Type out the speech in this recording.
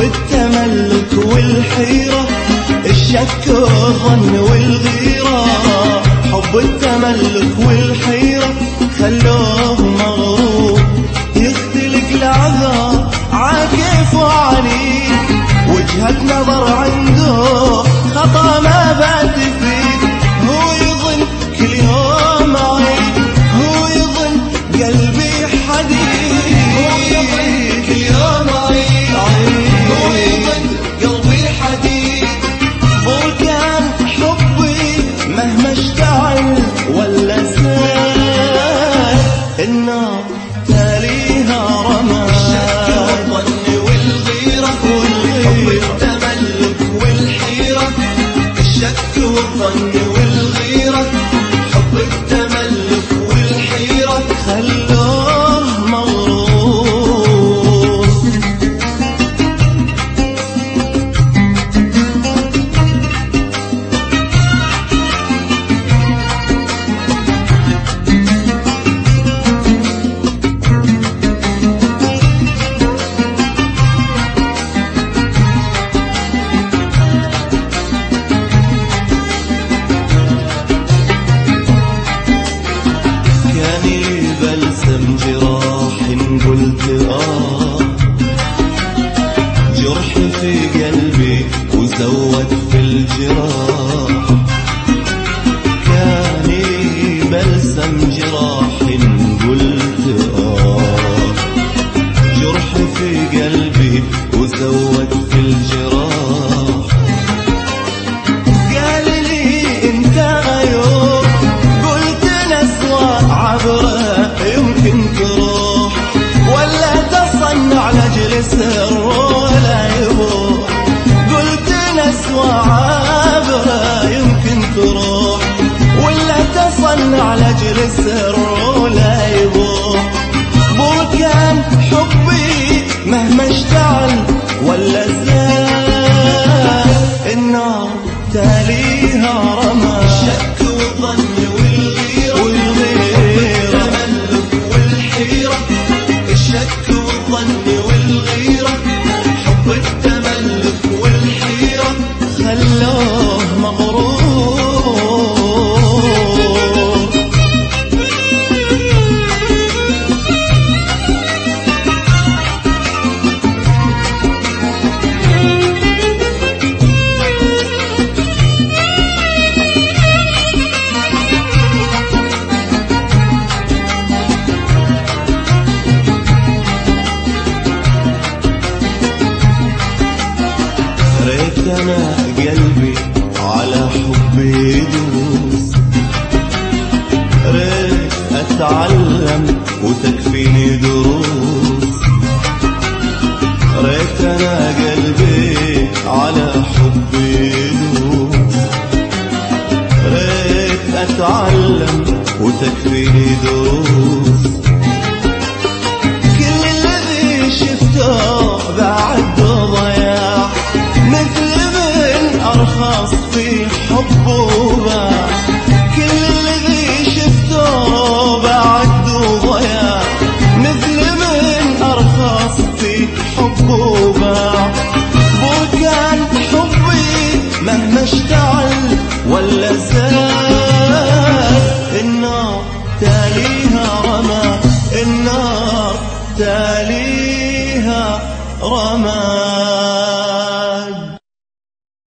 التملك والحيرة، الشك والظن والغيرة. حب التملك والحيرة خلوه مغرور، يختلق العذاب عاكف وعنيد، وجهة نظر عنده خطأ ما بات فيه. هو يظن كل يوم عيد، هو يظن قلبي حديد، هو يظن كل يوم عيد، هو يظن قلبي حديد. بركان حبي مهما اشتعل ولا زاد، النار تاليها رماد. الشك والظن والغيرة، حب التملك والحيرة، الشك والظن والغيرة، حب التملك والحيرة خلوه مغرور. بلسم جراح قلت جرح في قلبي وزود في الجراح. كاني بلسم جراح قلت جرح في قلبي وزود في الجراح. قال لي انت غيور، قلت نسوى عبره يمكن تروح، ولا تصنع لأجل السر ولا يبوح. قلت نسوى عبره يمكن تروح، ولا تصنع لأجل السر ولا يبوح. بركان حبي مهما اشتعل ولا زاد، النار تاليها رماد. الشك والظن والغيرة، الشك والظن والغيرة، حب التملك والحيرة خلوه مغرور. ريت أنا قلبي على حبي يدوس، ريت أتعلم وتكفيني دروس. ريت أنا قلبي على حبي يدوس، ريت أتعلم وتكفيني دروس. كل الذي شفته بعد ضياع، مثل من أرخص في حبه باع. كل الذي شفته بعد ضياع، مثل من أرخص في حبه باع. بركان حبي مهما اشتعل ولا زاد، النار تاليها رماد، النار تاليها رماد.